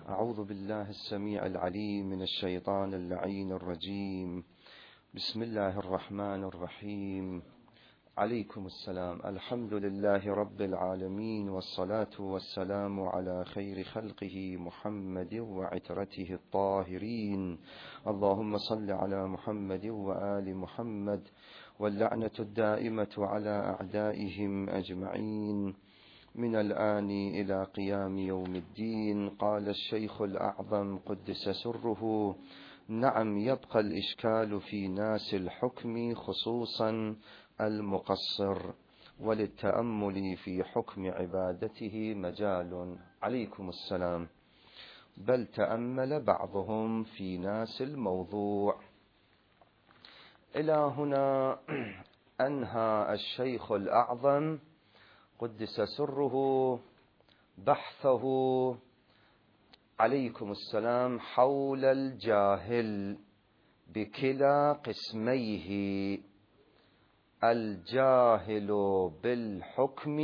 أعوذ بالله السميع العليم من الشيطان اللعين الرجيم. بسم الله الرحمن الرحيم. عليكم السلام. الحمد لله رب العالمين، والصلاة والسلام على خير خلقه محمد وعترته الطاهرين. اللهم صل على محمد وآل محمد، واللعنة الدائمة على أعدائهم أجمعين من الآن إلى قيام يوم الدين. قال الشيخ الأعظم قدس سره: نعم، يبقى الإشكال في ناس الحكم خصوصا المقصر، وللتأمل في حكم عبادته مجال. عليكم السلام. بل تأمل بعضهم في ناس الموضوع. إلى هنا أنهى الشيخ الأعظم قدس سره بحثه، عليكم السلام، حول الجاهل بكلا قسميه: الجاهل بالحكم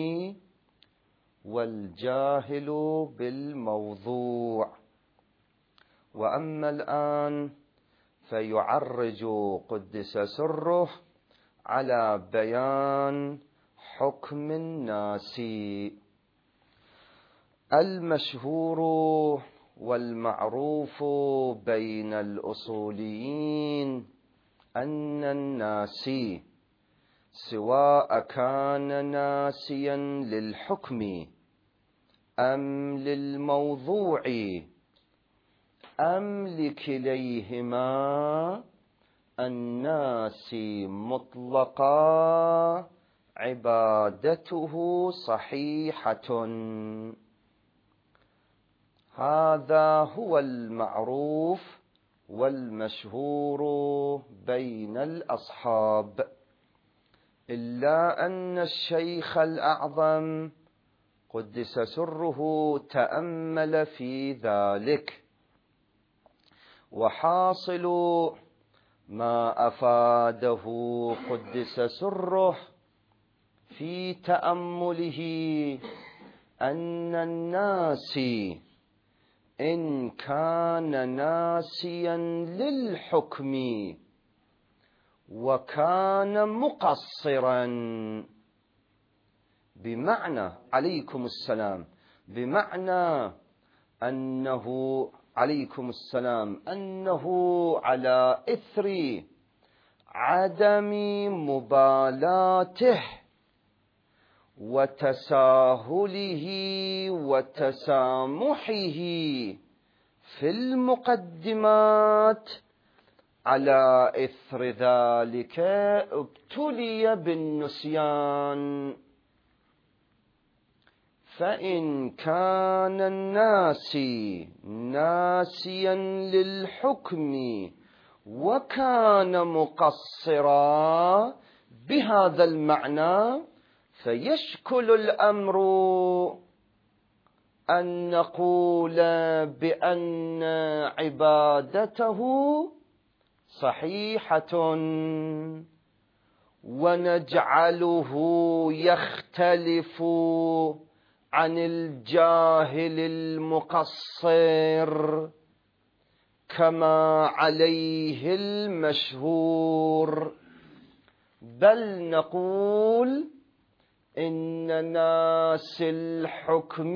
والجاهل بالموضوع. وأما الآن فيعرج قدس سره على بيان حكم الناس. المشهور والمعروف بين الأصوليين أن الناسي سواء كان ناسيا للحكم أم للموضوع أم لكليهما، الناسي مطلقا عبادته صحيحة. هذا هو المعروف والمشهور بين الأصحاب، إلا أن الشيخ الأعظم قدس سره تأمل في ذلك، وحاصل ما أفاده قدس سره في تأمله أن الناسي إن كان ناسيا للحكم وكان مقصرا، بمعنى، عليكم السلام، بمعنى أنه، عليكم السلام، أنه على إثر عدم مبالاته وتساهله وتسامحه في المقدمات، على إثر ذلك ابتلي بالنسيان. فإن كان الناسي ناسيا للحكم وكان مقصرا بهذا المعنى، فيشكل الأمر أن نقول بأن عبادته صحيحة ونجعله يختلف عن الجاهل المقصر كما عليه المشهور، بل نقول إن ناس الحكم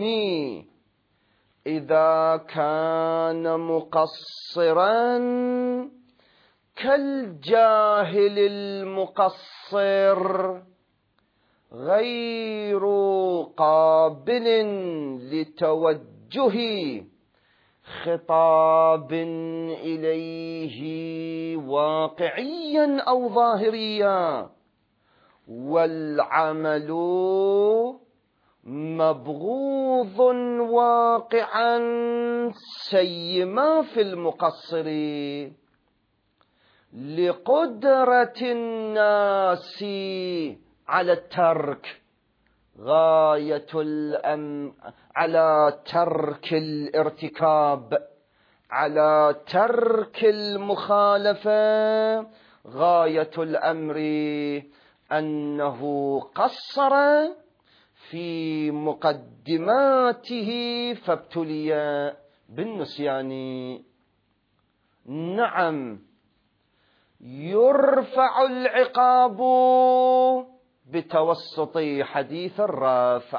إذا كان مقصرا كالجاهل المقصر غير قابل لتوجه خطاب إليه واقعيا أو ظاهريا، والعمل مبغوض واقعا سيما في المقصر، لقدرة الناس على الترك، غاية على ترك الارتكاب، على ترك المخالفة، غاية الأمر أنه قصر في مقدماته فابتلي بالنسيان. نعم، يرفع العقاب بتوسط حديث الرافع.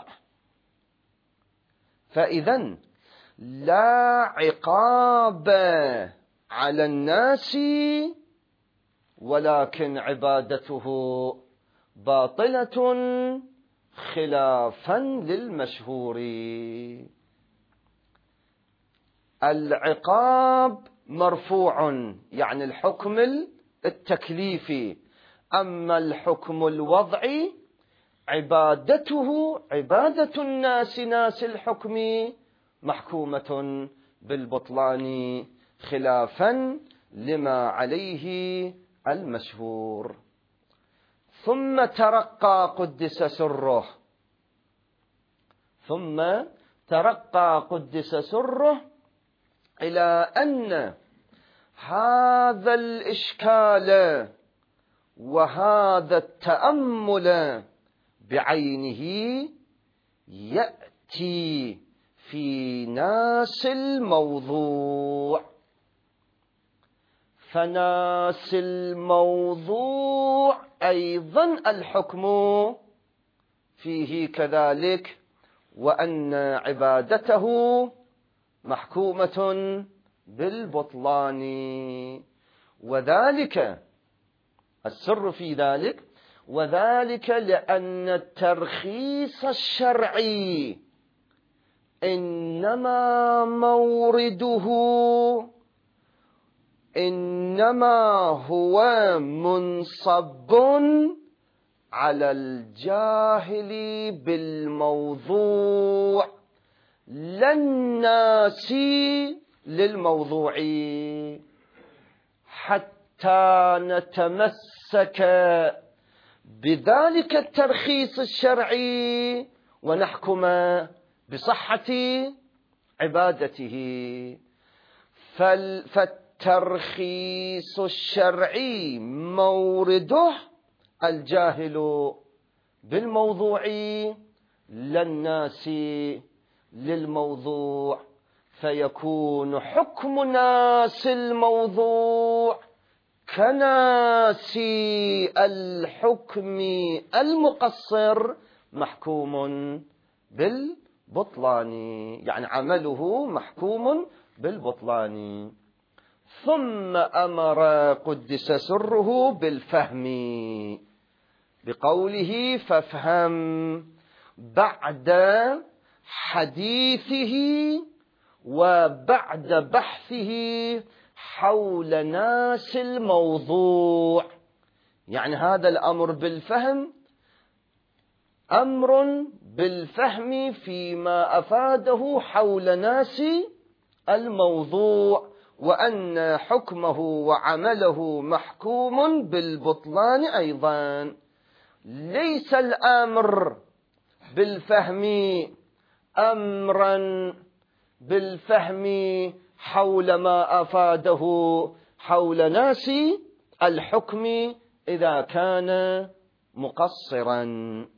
فإذن لا عقاب على الناس، ولكن عبادته باطلة خلافا للمشهور. العقاب مرفوع يعني الحكم التكليفي، أما الحكم الوضعي عبادته عبادة الناس، ناس الحكم، محكومة بالبطلان خلافا لما عليه المشهور. ثم ترقى قدس سره إلى أن هذا الإشكال وهذا التأمل بعينه يأتي في ناس الموضوع. فناس الموضوع أيضا الحكم فيه كذلك، وأن عبادته محكومة بالبطلان. وذلك السر في ذلك، وذلك لأن الترخيص الشرعي إنما مورده هو منصب على الجاهل بالموضوع لا الناس للموضوع، حتى نتمسك بذلك الترخيص الشرعي ونحكم بصحة عبادته. فالترخيص الشرعي مورده الجاهل بالموضوع لا الناس للموضوع، فيكون حكم ناس الموضوع كناس الحكم المقصر محكوم بالبطلان، يعني عمله محكوم بالبطلان. ثم أمر قدس سره بالفهم بقوله فافهم، بعد حديثه وبعد بحثه حول ناس الموضوع. يعني هذا الأمر بالفهم أمر بالفهم فيما أفاده حول ناس الموضوع، وأن حكمه وعمله محكوم بالبطلان أيضا. ليس الأمر بالفهم أمرا بالفهم حول ما أفاده حول ناس الحكم إذا كان مقصرا.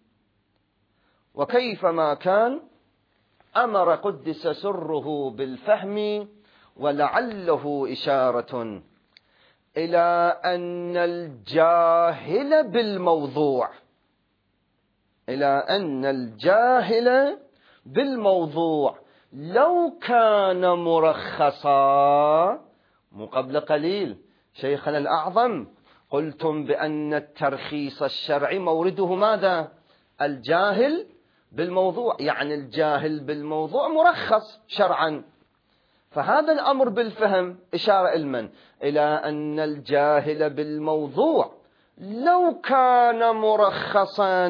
وكيفما كان أمر قدس سره بالفهم، ولعله إشارة إلى أن الجاهل بالموضوع لو كان مرخصا، قبل قليل شيخنا الأعظم قلتم بأن الترخيص الشرعي مورده ماذا؟ الجاهل بالموضوع، يعني الجاهل بالموضوع مرخص شرعا. فهذا الأمر بالفهم إشارة إلمن؟ إلى أن الجاهل بالموضوع لو كان مرخصا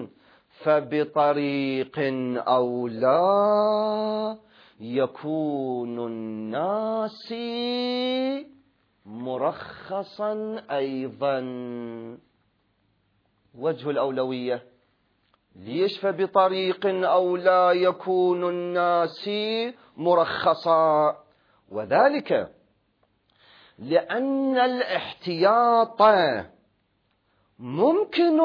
فبطريق أولى يكون الناس مرخصا أيضا. وجه الأولوية ليش فبطريق أولى يكون الناس مرخصا؟ وذلك لأن الاحتياط ممكن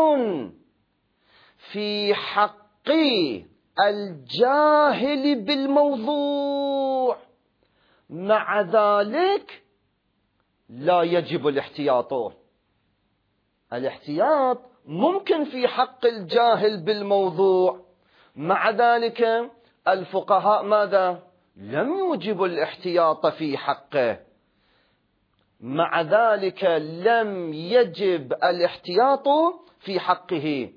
في حق الجاهل بالموضوع مع ذلك لا يجب الاحتياط. الاحتياط ممكن في حق الجاهل بالموضوع، مع ذلك الفقهاء ماذا؟ لم يوجبوا الاحتياط في حقه، مع ذلك لم يجب الاحتياط في حقه.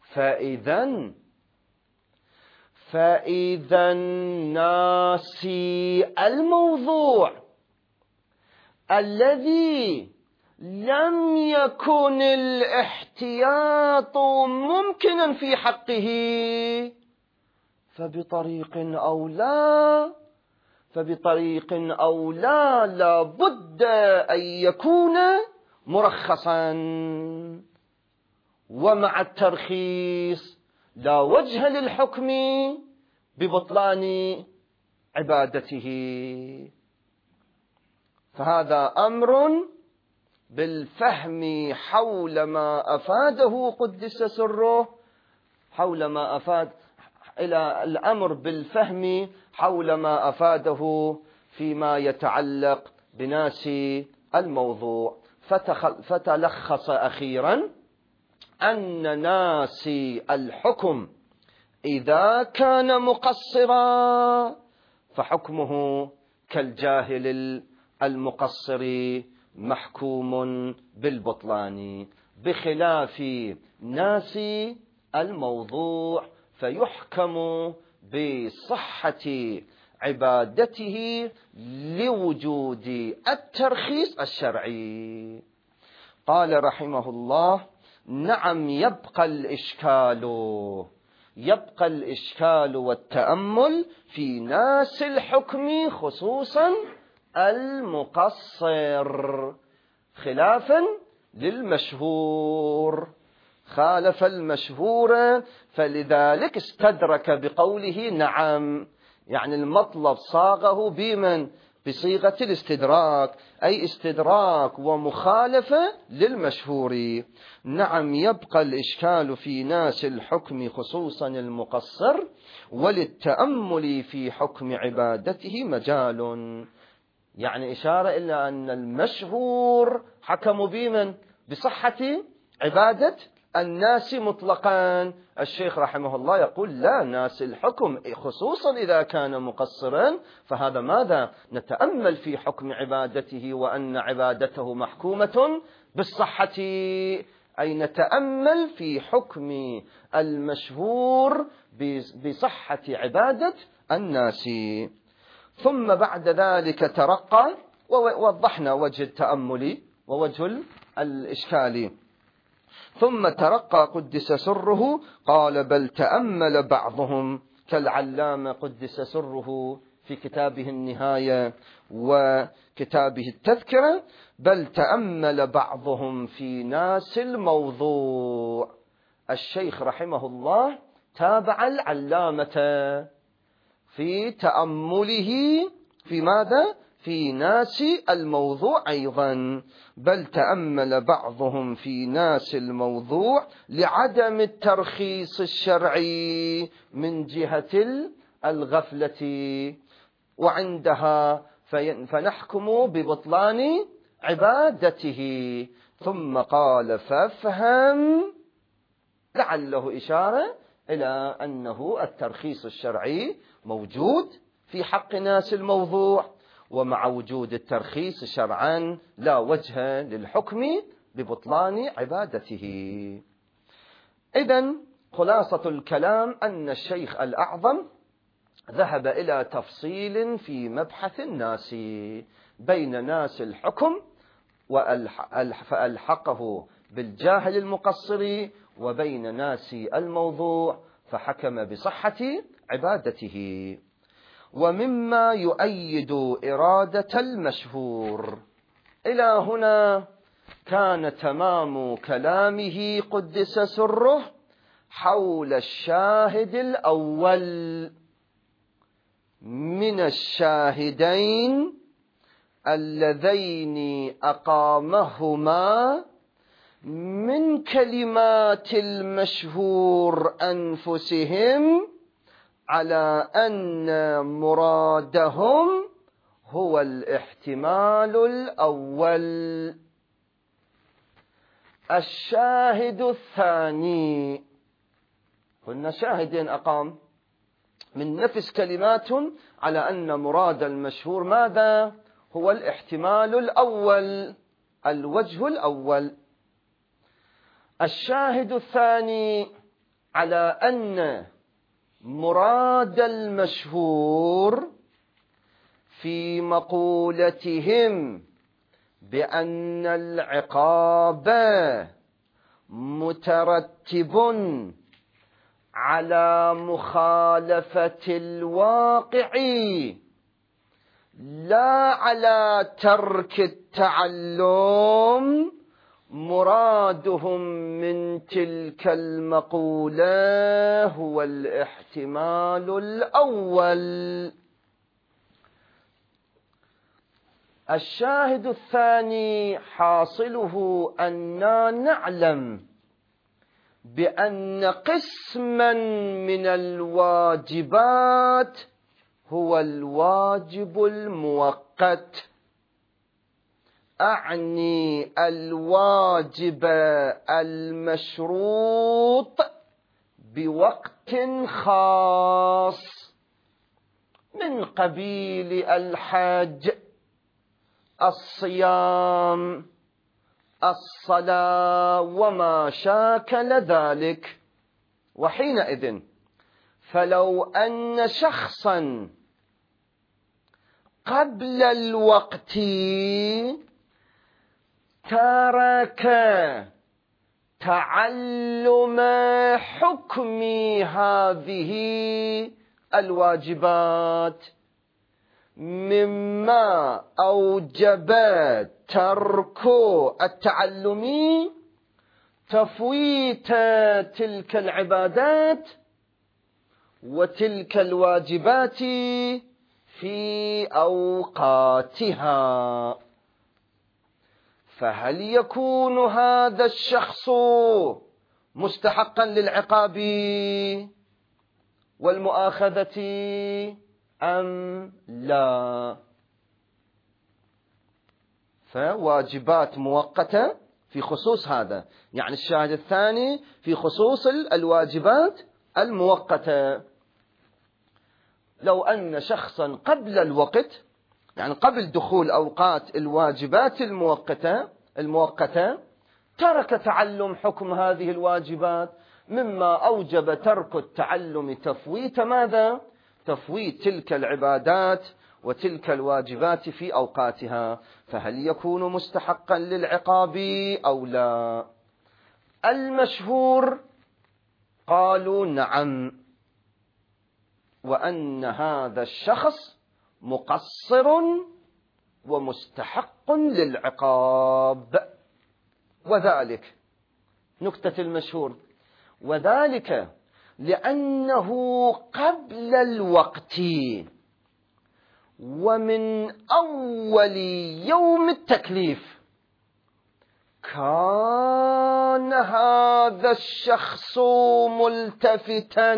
فإذا ناسي الموضوع الذي لم يكن الاحتياط ممكنا في حقه فبطريق أولى لا بد أن يكون مرخصا، ومع الترخيص لا وجه للحكم ببطلان عبادته. فهذا أمر بالفهم حول ما أفاده قدس سره، حول ما أفاد إلى الأمر بالفهم حول ما أفاده فيما يتعلق بناس الموضوع. فتلخص أخيرا أن ناسي الحكم إذا كان مقصرا فحكمه كالجاهل المقصر محكوم بالبطلان، بخلاف ناسي الموضوع فيحكم بصحة عبادته لوجود الترخيص الشرعي. قال رحمه الله: نعم، يبقى الإشكال والتأمل في ناس الحكم خصوصا المقصر، خلافا للمشهور، خالف المشهور، فلذلك استدرك بقوله نعم، يعني المطلب صاغه بصيغة الاستدراك، أي استدراك ومخالفة للمشهور. نعم، يبقى الإشكال في ناس الحكم خصوصا المقصر، وللتأمل في حكم عبادته مجال، يعني إشارة إلى أن المشهور حكموا بصحة عبادة الناس مطلقا. الشيخ رحمه الله يقول لا، ناس الحكم خصوصا إذا كان مقصرا فهذا ماذا؟ نتأمل في حكم عبادته وأن عبادته محكومة بالصحة، أي نتأمل في حكم المشهور بصحة عبادة الناس. ثم بعد ذلك ترقى، ووضحنا وجه التأمل ووجه الإشكال. ثم ترقى قدس سره، قال: بل تأمل بعضهم، كالعلامة قدس سره في كتابه النهاية وكتابه التذكرة، بل تأمل بعضهم في ناس الموضوع. الشيخ رحمه الله تابع العلامة في تأمله في ماذا؟ في ناس الموضوع أيضا. بل تأمل بعضهم في ناس الموضوع لعدم الترخيص الشرعي من جهة الغفلة، وعندها فنحكم ببطلان عبادته. ثم قال: فافهم، لعله إشارة إلى أنه الترخيص الشرعي موجود في حق ناس الموضوع، ومع وجود الترخيص شرعا لا وجه للحكم ببطلان عبادته. إذن خلاصة الكلام أن الشيخ الأعظم ذهب إلى تفصيل في مبحث الناس بين ناس الحكم فألحقه بالجاهل المقصر، وبين ناس الموضوع فحكم بصحة عبادته. ومما يؤيد إرادة المشهور، إلى هنا كان تمام كلامه قدس سره حول الشاهد الأول من الشاهدين اللذين أقامهما من كلمات المشهور أنفسهم على أن مرادهم هو الاحتمال الأول. الشاهد الثاني، قلنا شاهدين أقام من نفس كلمات على أن مراد المشهور ماذا؟ هو الاحتمال الأول، الوجه الأول. الشاهد الثاني على أن مراد المشهور في مقولتهم بأن العقاب مترتب على مخالفة الواقع لا على ترك التعلم، مرادهم من تلك المقولة هو الاحتمال الأول. الشاهد الثاني حاصله أننا نعلم بأن قسما من الواجبات هو الواجب المؤقت، أعني الواجب المشروط بوقت خاص من قبيل الحج، الصيام، الصلاة وما شاكل ذلك. وحينئذ فلو أن شخصا قبل الوقت ترك تعلم حكم هذه الواجبات مما أوجب ترك التعلم تفويت تلك العبادات وتلك الواجبات في أوقاتها، فهل يكون هذا الشخص مستحقا للعقاب والمؤاخذة أم لا؟ فواجبات مؤقتة في خصوص هذا، يعني الشاهد الثاني في خصوص الواجبات المؤقتة. لو أن شخصا قبل الوقت، يعني قبل دخول أوقات الواجبات المؤقتة ترك تعلم حكم هذه الواجبات مما أوجب ترك التعلم تفويت ماذا؟ تفويت تلك العبادات وتلك الواجبات في أوقاتها، فهل يكون مستحقا للعقاب أو لا؟ المشهور قالوا نعم، وأن هذا الشخص مقصر ومستحق للعقاب. وذلك نكتة المشهور، وذلك لأنه قبل الوقت ومن أول يوم التكليف كان هذا الشخص ملتفتا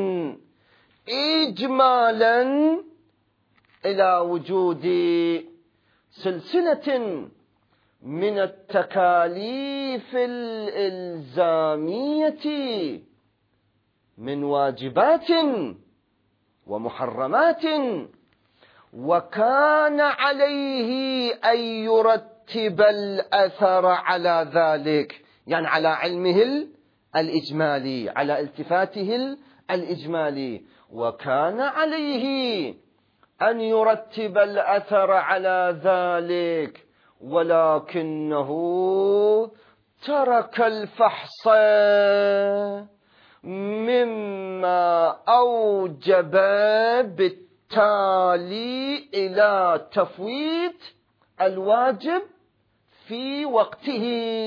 إجمالا إلى وجود سلسلة من التكاليف الإلزامية من واجبات ومحرمات، وكان عليه أن يرتب الأثر على ذلك، يعني على علمه الإجمالي، على التفاته الإجمالي، وكان عليه أن يرتب الأثر على ذلك، ولكنه ترك الفحص مما أوجب بالتالي إلى تفويت الواجب في وقته،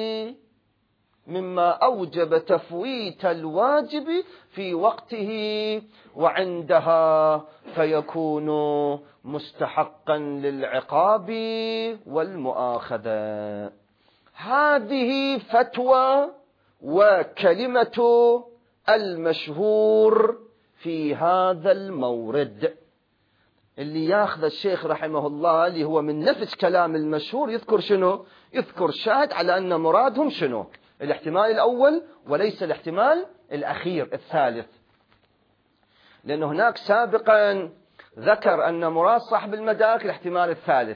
مما أوجب تفويت الواجب في وقته، وعندها فيكون مستحقا للعقاب والمؤاخذة. هذه فتوى وكلمة المشهور في هذا المورد. اللي ياخذ الشيخ رحمه الله اللي هو من نفس كلام المشهور يذكر شنو؟ يذكر شاهد على أن مرادهم شنو؟ الاحتمال الأول وليس الاحتمال الأخير الثالث، لأن هناك سابقا ذكر أن مراد صاحب المدارك الاحتمال الثالث،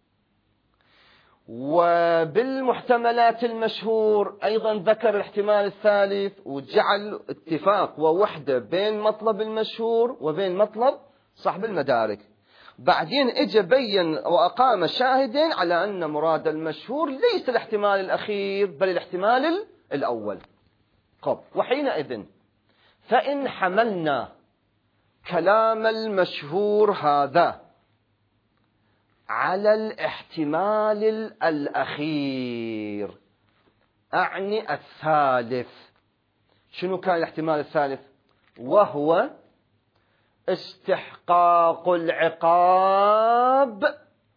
وبالمحتملات المشهور أيضا ذكر الاحتمال الثالث، وجعل اتفاق ووحدة بين مطلب المشهور وبين مطلب صاحب المدارك. بعدين اجى بين وأقام شاهدين على أن مراد المشهور ليس الاحتمال الأخير بل الاحتمال الأول. وحينئذ فإن حملنا كلام المشهور هذا على الاحتمال الأخير، أعني الثالث، شنو كان الاحتمال الثالث؟ وهو استحقاق العقاب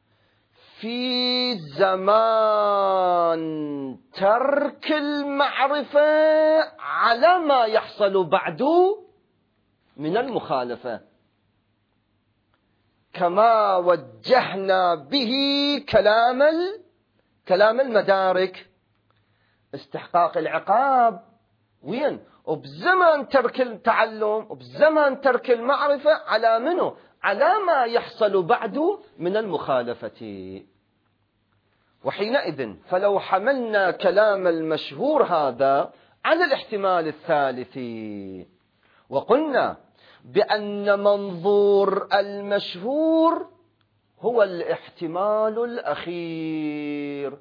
في زمان ترك المعرفة على ما يحصل بعد من المخالفة، كما وجهنا به كلام المدارك. استحقاق العقاب وين؟ وبزمن ترك التعلم وبزمن ترك المعرفة على منه؟ على ما يحصل بعد من المخالفة. وحينئذ فلو حملنا كلام المشهور هذا على الاحتمال الثالث وقلنا بأن منظور المشهور هو الاحتمال الأخير،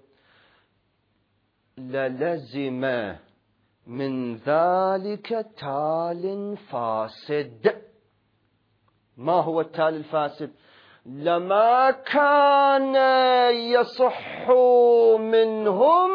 للزم من ذلك تال فاسد. ما هو التال الفاسد؟ لما كان يصح منهم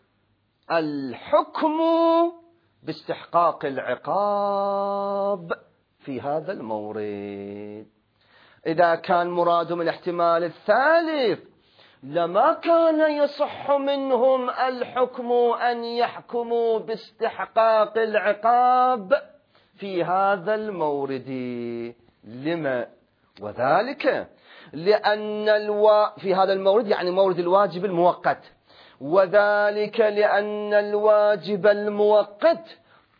الحكم باستحقاق العقاب في هذا المورد. إذا كان مرادهم الاحتمال الثالث لما كان يصح منهم الحكم أن يحكموا باستحقاق العقاب في هذا المورد. لما؟ وذلك لأن في هذا المورد يعني مورد الواجب المؤقت، وذلك لأن الواجب المؤقت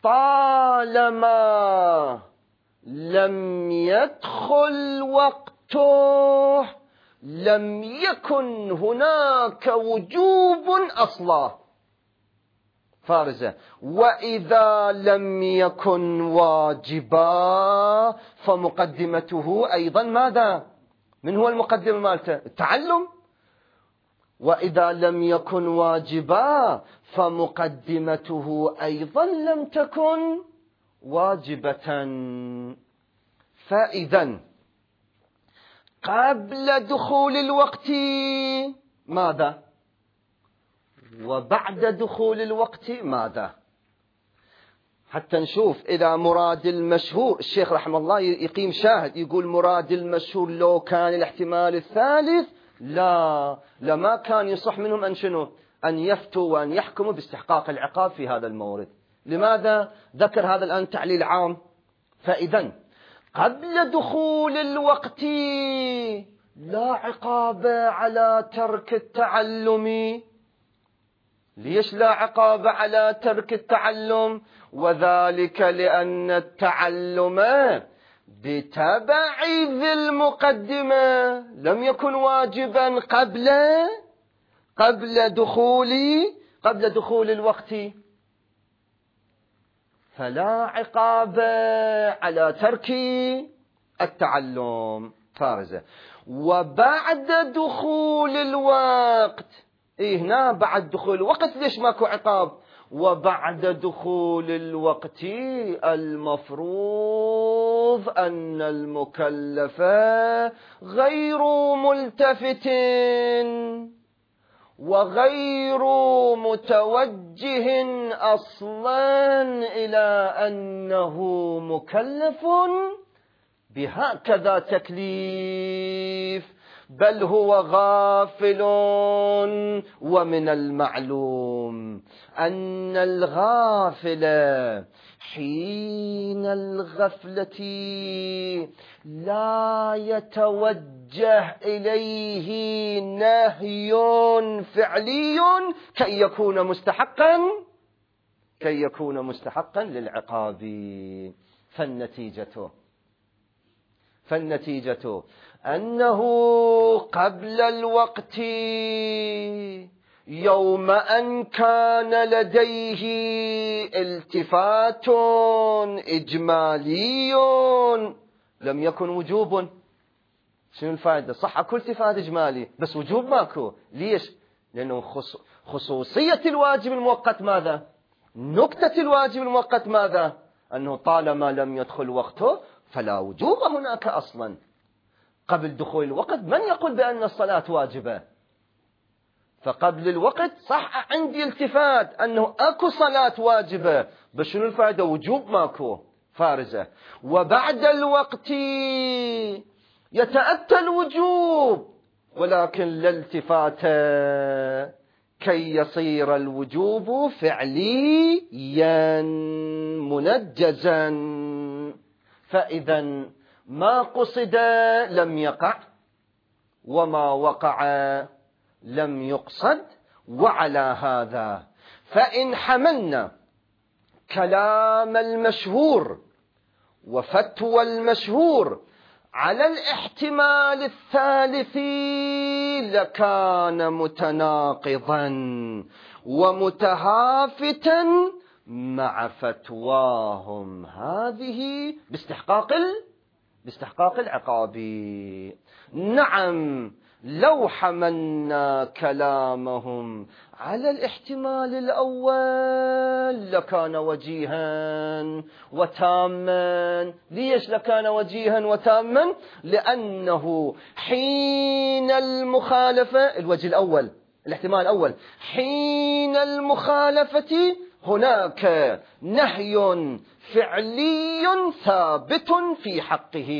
طالما لم يدخل وقته لم يكن هناك وجوب أصلا فارزة، وإذا لم يكن واجبا فمقدمته أيضا ماذا؟ من هو المقدمة مالته؟ التعلم. وإذا لم يكن واجبا فمقدمته أيضا لم تكن واجبة. فإذا قبل دخول الوقت ماذا؟ وبعد دخول الوقت ماذا؟ حتى نشوف إذا مراد المشهور، الشيخ رحمه الله يقيم شاهد يقول مراد المشهور لو كان الاحتمال الثالث لما كان يصح منهم أن شنو؟ أن يفتوا وأن يحكموا باستحقاق العقاب في هذا المورد. لماذا ذكر هذا الآن تعليل عام؟ فإذا قبل دخول الوقت لا عقاب على ترك التعلم. ليش لا عقاب على ترك التعلم؟ وذلك لأن التعلم بتبع ذي المقدمة لم يكن واجبا قبل دخول الوقت، فلا عقاب على ترك التعلم فارزة. وبعد دخول الوقت هنا بعد دخول الوقت ليش ماكو عقاب؟ وبعد دخول الوقت المفروض أن المكلف غير ملتفت وغير متوجه أصلا إلى أنه مكلف بهكذا تكليف بل هو غافل. ومن المعلوم أن الغافل حين الغفلة لا يتوجه إليه نهي فعلي كي يكون مستحقا للعقاب. فالنتيجة أنه قبل الوقت يوم أن كان لديه التفات إجمالي لم يكن وجوب. شنو الفائدة؟ صح كل التفات إجمالي بس وجوب ماكو. ليش؟ لأنه خصوصية الواجب المؤقت ماذا؟ نكتة الواجب المؤقت ماذا؟ أنه طالما لم يدخل وقته فلا وجوب هناك أصلا. قبل دخول الوقت من يقول بأن الصلاة واجبة؟ فقبل الوقت صح عندي التفات أنه أكو صلاة واجبة بس شنو الفائدة؟ وجوب ماكو، فارزة. وبعد الوقت يتأتى الوجوب ولكن لا التفات كي يصير الوجوب فعليا منجزا. فإذا ما قصد لم يقع وما وقع لم يقصد. وعلى هذا فإن حملنا كلام المشهور وفتوى المشهور على الاحتمال الثالث لكان متناقضا ومتهافتا مع فتواهم هذه باستحقاق العقاب. نعم لو حملنا كلامهم على الاحتمال الأول لكان وجيها وتاما. ليش لكان وجيها وتاما؟ لأنه حين المخالفة، الوجه الأول الاحتمال الأول، حين المخالفة هناك نهي فعلي ثابت في حقه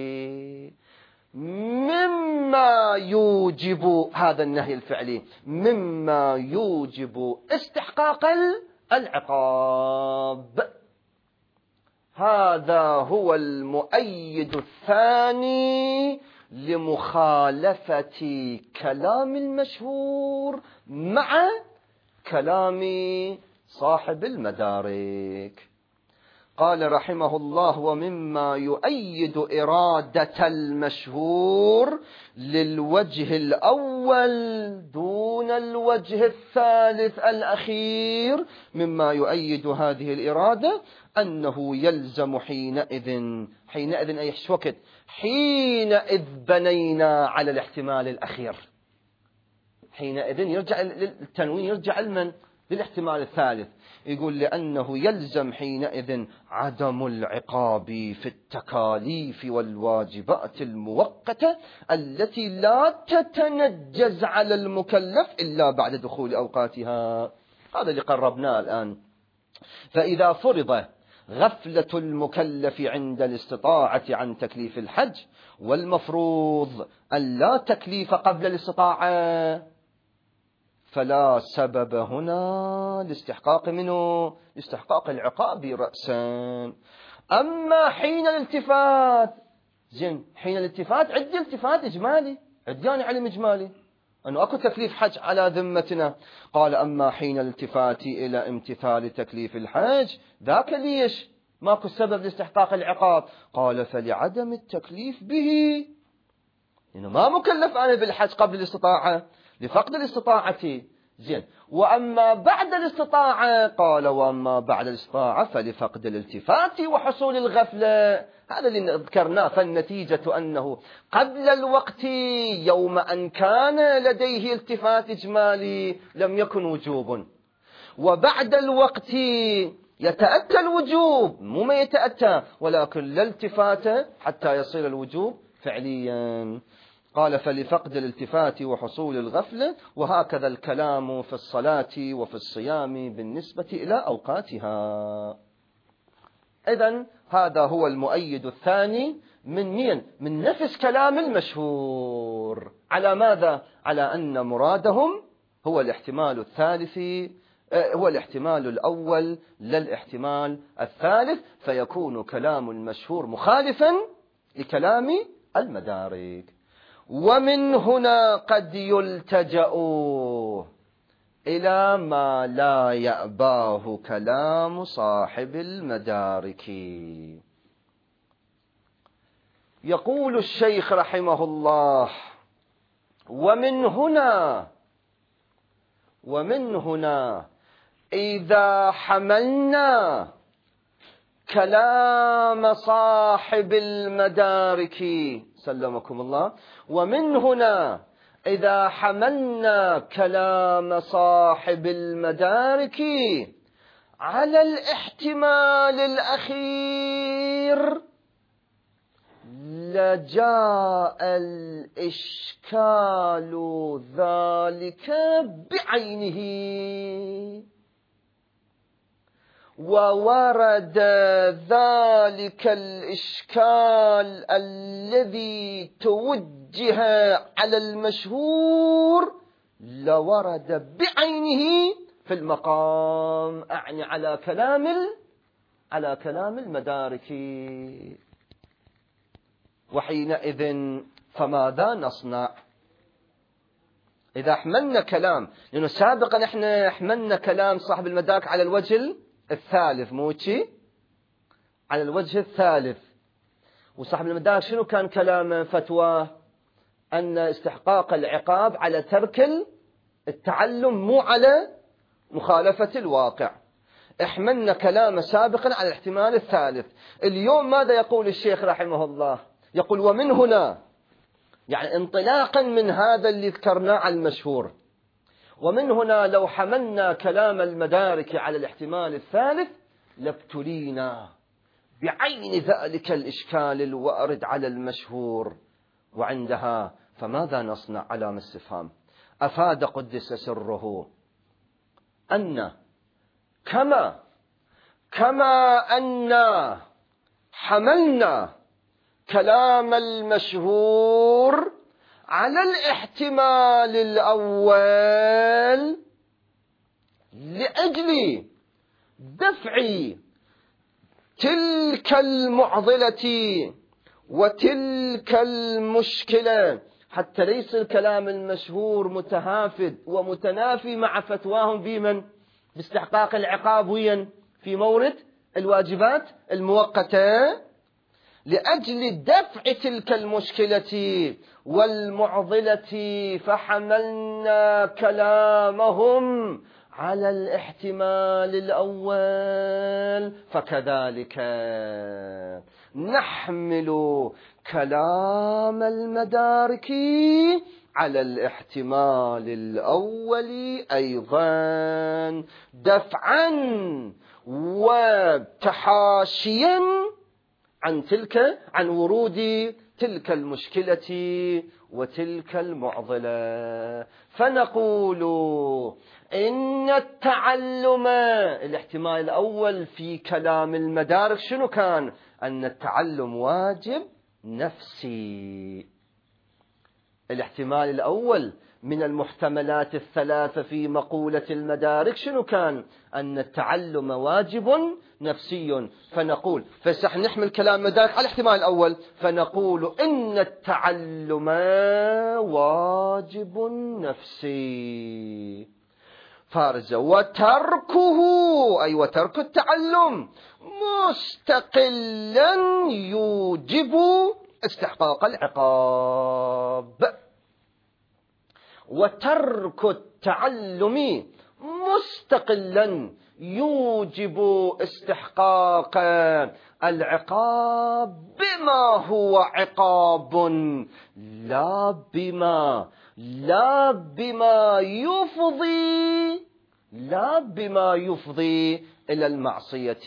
مما يوجب هذا النهي الفعلي مما يوجب استحقاق العقاب. هذا هو المؤيد الثاني لمخالفة كلام المشهور مع كلام صاحب المدارك. قال رحمه الله: ومما يؤيد إرادة المشهور للوجه الأول دون الوجه الثالث الأخير، مما يؤيد هذه الإرادة أنه يلزم حينئذ أي وقت حينئذ بنينا على الاحتمال الأخير. حينئذ يرجع التنوين، يرجع للاحتمال الثالث. يقول لأنه يلزم حينئذ عدم العقاب في التكاليف والواجبات المؤقتة التي لا تتنجز على المكلف إلا بعد دخول أوقاتها. هذا اللي قربناه الآن. فإذا فرض غفلة المكلف عند الاستطاعة عن تكليف الحج، والمفروض أن لا تكليف قبل الاستطاعة، فلا سبب هنا لاستحقاق العقاب رأسا. أما حين الالتفات، حين الالتفات عندي التفات إجمالي، عدياني علم إجمالي أنه أكو تكليف حج على ذمتنا. قال: أما حين الالتفات إلى امتثال تكليف الحج ذاك ليش ماكو سبب لاستحقاق العقاب؟ قال: فلعدم التكليف به، إنه ما مكلف أنا بالحج قبل الاستطاعة، لفقد الاستطاعة. وأما بعد الاستطاعة، قال: وأما بعد الاستطاعة فلفقد الالتفات وحصول الغفلة. هذا اللي ذكرناه. فالنتيجة أنه قبل الوقت يوم أن كان لديه التفات إجمالي لم يكن وجوب، وبعد الوقت يتأتى الوجوب، مو ما يتأتى، ولكن لا التفات حتى يصير الوجوب فعليا. قال: فلفقد الالتفات وحصول الغفلة. وهكذا الكلام في الصلاة وفي الصيام بالنسبة إلى أوقاتها. إذن هذا هو المؤيد الثاني من نفس كلام المشهور. على ماذا؟ على أن مرادهم هو الاحتمال الثالث، هو الاحتمال الأول لا الاحتمال الثالث، فيكون كلام المشهور مخالفا لكلام المدارك. ومن هنا قد يلتجأ إلى ما لا يأباه كلام صاحب المدارك. يقول الشيخ رحمه الله: ومن هنا إذا حملنا كلام صاحب المدارك، سلمكم الله، ومن هنا إذا حملنا كلام صاحب المدارك على الاحتمال الأخير لجاء الإشكال ذلك بعينه، وورد ذلك الإشكال الذي توجه على المشهور لورد بعينه في المقام، أعني على كلام المدارك. وحينئذ فماذا نصنع؟ إذا حملنا كلام، لأنه سابقا احنا حملنا كلام صاحب المدارك على الوجه الثالث، موشي على الوجه الثالث. وصاحب المدارك شنو كان كلامه؟ فتوى أن استحقاق العقاب على ترك التعلم، مو على مخالفة الواقع. احملنا كلامه سابقا على الاحتمال الثالث. اليوم ماذا يقول الشيخ رحمه الله؟ يقول: ومن هنا، يعني انطلاقا من هذا اللي ذكرناه على المشهور، ومن هنا لو حملنا كلام المدارك على الاحتمال الثالث لابتلينا بعين ذلك الإشكال الوارد على المشهور. وعندها فماذا نصنع؟ علامة استفهام. أفاد قدس سره أن كما أن حملنا كلام المشهور على الاحتمال الأول لأجل دفع تلك المعضلة وتلك المشكلة، حتى ليس الكلام المشهور متهافت ومتنافي مع فتواهم بمن؟ باستحقاق العقاب وين؟ في مورد الواجبات المؤقتة. لأجل دفع تلك المشكلة والمعضلة فحملنا كلامهم على الاحتمال الأول، فكذلك نحمل كلام المدارك على الاحتمال الأول أيضا، دفعا وتحاشيا عن ورود تلك المشكلة وتلك المعضلة. فنقول إن التعلم، الاحتمال الأول في كلام المدارك شنو كان؟ أن التعلم واجب نفسي. الاحتمال الأول من المحتملات الثلاثة في مقولة المدارك شنو كان؟ أن التعلم واجب نفسي. فنقول نحمل كلام المدارك على الاحتمال الأول، فنقول إن التعلم واجب نفسي فارزة، وتركه أي وترك التعلم مستقلا يوجب استحقاق العقاب. وترك التعلم مستقلا يوجب استحقاق العقاب بما هو عقاب، لا بما يفضي إلى المعصية.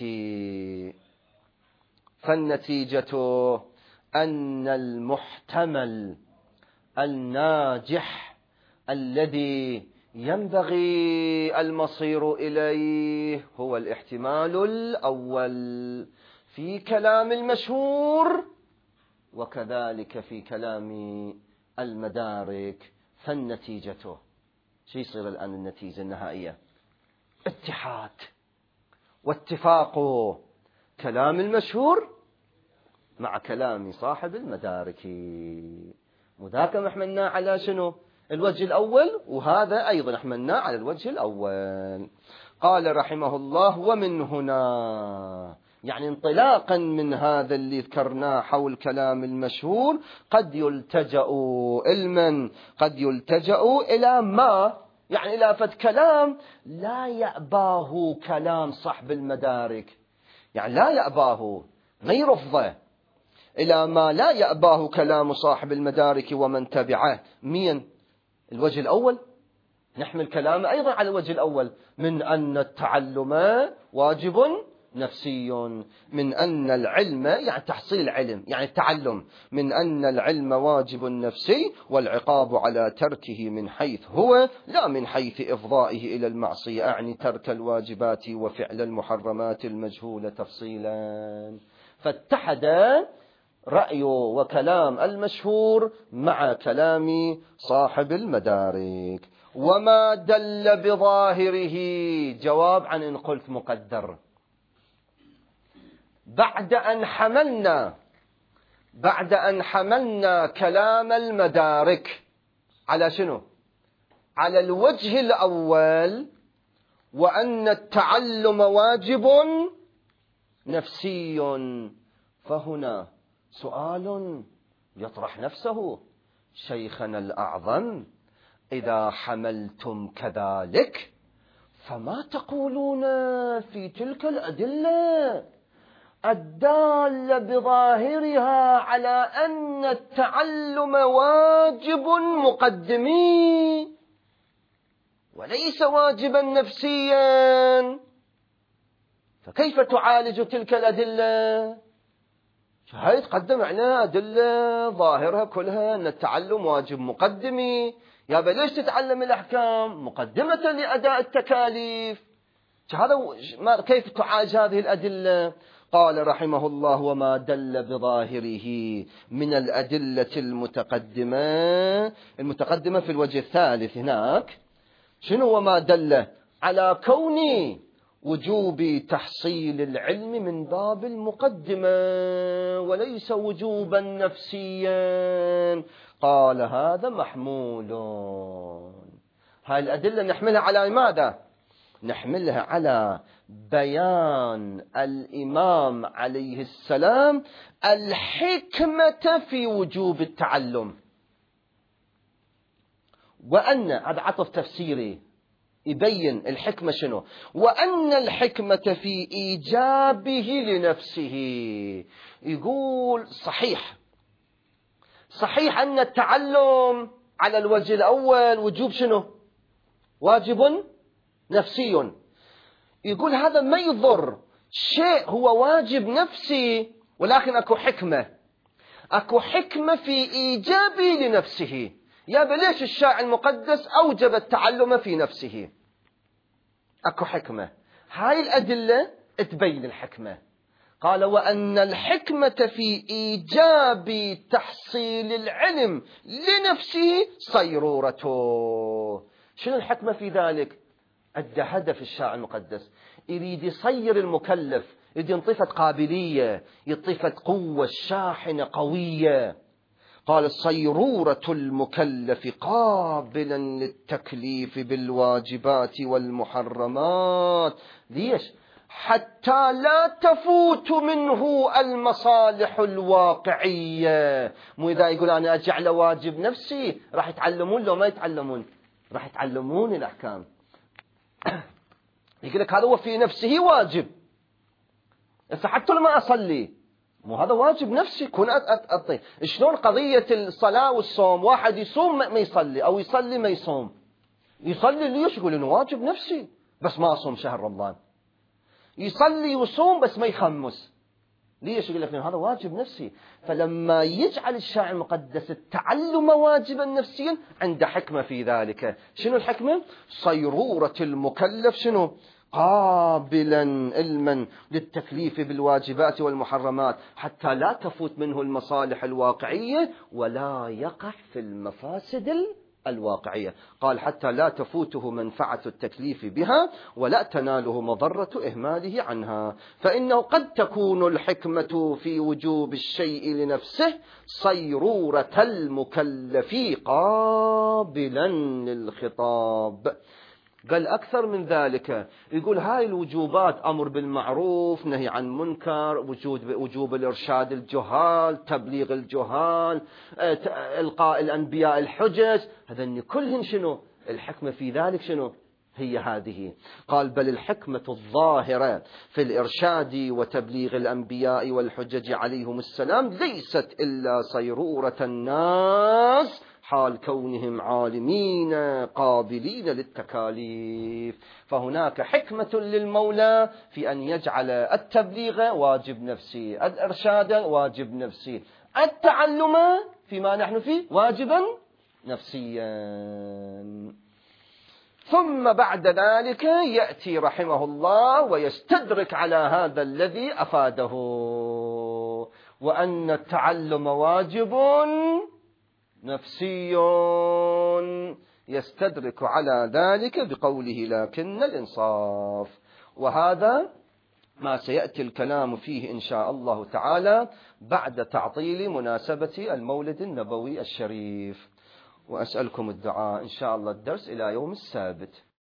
فالنتيجة أن المحتمل الناجح الذي ينبغي المصير إليه هو الاحتمال الأول في كلام المشهور، وكذلك في كلام المدارك، فالنتيجة شو يصير الآن؟ النتيجة النهائية اتحاد واتفاق كلام المشهور مع كلام صاحب المدارك. وذاك محملنا على شنو؟ الوجه الأول، وهذا أيضا حملنا على الوجه الأول. قال رحمه الله: ومن هنا، يعني انطلاقا من هذا اللي ذكرناه حول كلام المشهور، قد يلتجأ قد يلتجأ إلى ما، يعني إلى فد كلام لا يأباه كلام صاحب المدارك، يعني لا يأباه، ما يرفضه، إلى ما لا يأباه كلام صاحب المدارك ومن تبعه. مين؟ الوجه الأول، نحمل كلامه أيضا على الوجه الأول، من أن التعلم واجب نفسي، من أن العلم يعني تحصيل العلم، يعني التعلم، من أن العلم واجب نفسي، والعقاب على تركه من حيث هو لا من حيث إفضائه إلى المعصية، أعني ترك الواجبات وفعل المحرمات المجهولة تفصيلا. فاتحد رأي وكلام المشهور مع كلام صاحب المدارك. وما دل بظاهره، جواب عن إن قلت مقدر. بعد أن حملنا كلام المدارك على شنو؟ على الوجه الأول، وأن التعلم واجب نفسي، فهنا سؤال يطرح نفسه: شيخنا الأعظم، إذا حملتم كذلك فما تقولون في تلك الأدلة الدالة بظاهرها على أن التعلم واجب مقدمي وليس واجبا نفسيا، فكيف تعالج تلك الأدلة؟ هاي تقدم علينا أدلة ظاهرها كلها أن التعلم واجب مقدمي، يا بليش تتعلم الأحكام مقدمة لأداء التكاليف؟ هذا كيف تعالج هذه الأدلة؟ قال رحمه الله: وما دل بظاهره من الأدلة المتقدمة في الوجه الثالث هناك، شنو وما دل؟ على كون وجوب تحصيل العلم من باب المقدمة وليس وجوبا نفسيا. قال هذا محمول. هاي الأدلة نحملها على ماذا؟ نحملها على بيان الإمام عليه السلام الحكمة في وجوب التعلم، وأن هذا عطف تفسيري يبين الحكمة شنو، وأن الحكمة في إيجابه لنفسه. يقول صحيح أن التعلم على الوجه الأول وجوب شنو؟ واجب نفسي. يقول هذا ما يضر، شيء هو واجب نفسي، ولكن أكو حكمة في إيجابه لنفسه. يا بليش الشارع المقدس أوجب التعلم في نفسه؟ أكو حكمة، هاي الأدلة تبين الحكمة. قال: وأن الحكمة في إيجاب تحصيل العلم لنفسه صيرورته. شنو الحكمة في ذلك؟ أدى هدف الشارع المقدس، يريد يصير المكلف، يريد ينطفت قابلية، ينطفت قوة شاحنة قوية. قال: صيرورة المكلف قابلا للتكليف بالواجبات والمحرمات. ليش؟ حتى لا تفوت منه المصالح الواقعية. مو إذا يقول أنا أجعل واجب نفسي راح يتعلمون لو ما يتعلمون، راح يتعلمون الأحكام. يقول لك هذا هو في نفسه واجب، حتى لما أصلي مو هذا واجب نفسي كون أطيع. شلون قضية الصلاة والصوم؟ واحد يصوم ما يصلي، أو يصلي ما يصوم. يصلي ليش؟ يقول إنه واجب نفسي بس ما أصوم شهر رمضان. يصلي ويصوم بس ما يخمس، ليش؟ يقول لك هذا واجب نفسي. فلما يجعل الشارع المقدس التعلم واجبا نفسيا عنده حكمة في ذلك. شنو الحكمة؟ صيرورة المكلف شنو؟ قابلا علما للتكليف بالواجبات والمحرمات حتى لا تفوت منه المصالح الواقعية ولا يقع في المفاسد الواقعية. قال حتى لا تفوته منفعة التكليف بها ولا تناله مضرة إهماله عنها، فإنه قد تكون الحكمة في وجوب الشيء لنفسه صيرورة المكلف قابلا للخطاب. قال أكثر من ذلك، يقول هاي الوجوبات أمر بالمعروف، نهي عن منكر، وجوب الإرشاد الجهال، تبليغ الجهال، إلقاء الأنبياء الحجج، هذا كلهن شنو الحكمة في ذلك؟ شنو هي هذه؟ قال بل الحكمة الظاهرة في الإرشاد وتبليغ الأنبياء والحجج عليهم السلام ليست إلا صيرورة الناس حال كونهم عالمين قابلين للتكاليف. فهناك حكمة للمولى في أن يجعل التبليغ واجب نفسي، الإرشاد واجب نفسي، التعلم فيما نحن فيه واجبا نفسيا. ثم بعد ذلك يأتي رحمه الله ويستدرك على هذا الذي أفاده، وأن التعلم واجب نفسي، يستدرك على ذلك بقوله لكن الإنصاف. وهذا ما سيأتي الكلام فيه إن شاء الله تعالى بعد تعطيل مناسبة المولد النبوي الشريف. وأسألكم الدعاء إن شاء الله الدرس إلى يوم السابت.